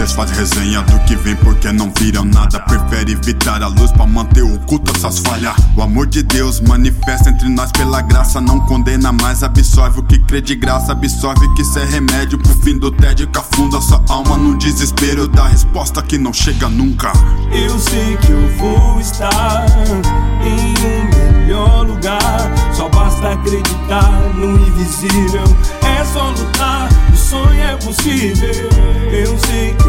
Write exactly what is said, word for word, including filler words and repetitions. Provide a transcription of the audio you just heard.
Cês fazem resenha do que vem porque não viram nada. Prefere evitar a luz pra manter oculta essas falhas. O amor de Deus manifesta entre nós pela graça. Não condena mais, absorve o que crê de graça. Absorve que isso é remédio pro fim do tédio que afunda sua alma no desespero da resposta que não chega nunca. Eu sei que eu vou estar em um melhor lugar. Só basta acreditar no invisível. É só lutar, o sonho é possível. Eu sei